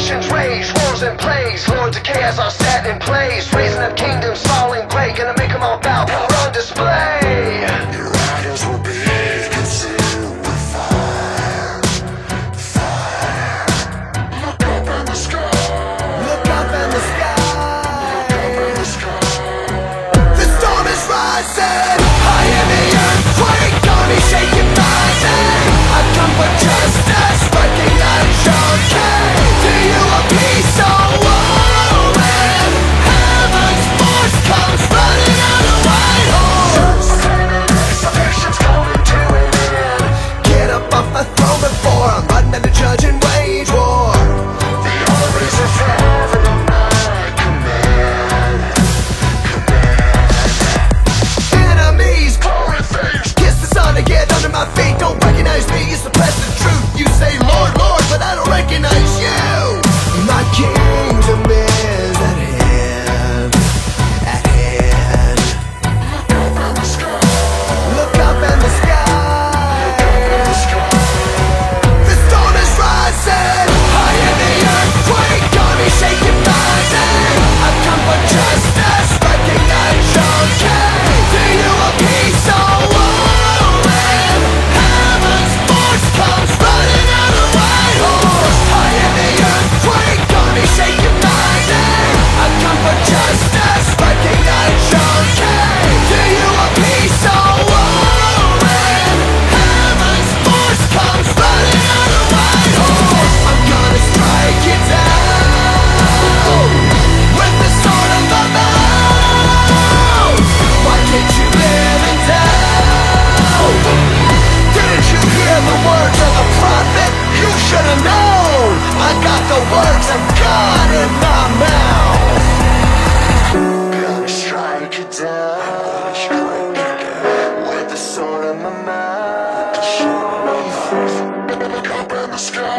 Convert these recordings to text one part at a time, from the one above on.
nations rage, wars and plagues. Lords of chaos are set in place, raising up kingdoms, falling great. Gonna make them all bow, power on display. Your idols will be consumed with fire. Fire. Look up in the sky. Look up in the sky. Look up in the sky. The storm is rising. I am the earthquake. Army shaking, rising. I come for justice. Recognize your king. Do you a peace or war? And heaven's force comes running on a white horse. Salvation's coming to an end. Get up off my throne before I'm running to judge and wage war. The armies of heaven at my command. Enemies, Glory face. kiss the sun to get under my feet. Don't recognize me, you suppress the truth. You say Lord, Lord, but I don't recognize you. My kingdom is at hand. At hand. Look up in the sky. Look up in the sky. The storm is rising. I am the earthquake. Army shaking, rising. I've come for justice. Recognize your king. Do you a peace or war? And heaven's force comes running on a white horse. I am the earthquake. Army shaking, rising. I've come for justice. Recognize your king. Do you a peace or war? And heaven's force comes running on a white horse. I'm gonna strike you down with the sword of my mouth. Why can't you live in doubt? Didn't you hear the words of the prophet? You should have known. I got the words of God in my mouth. Gonna strike it down. With the sword of my mouth. Look up in the sky.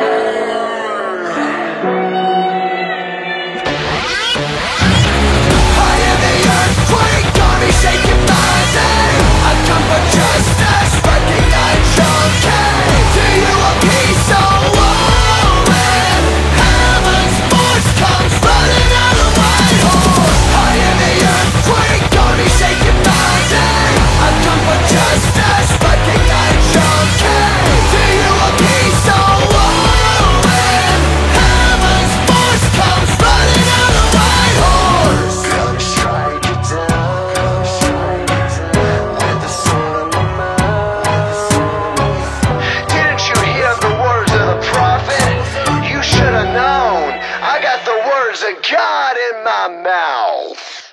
I am the earthquake, army shaking, rising. I come for justice, recognize your king. Do you a peace or war? And heaven's force comes running on a white horse. I am the earthquake, army shaking, rising. I come for justice, recognize your king. Do you a peace or war? And heaven's force comes running on a white horse. Gonna strike it down. With the sword of my mouth. Didn't you hear the words of the prophet? You should have known. I got the words of God in my mouth.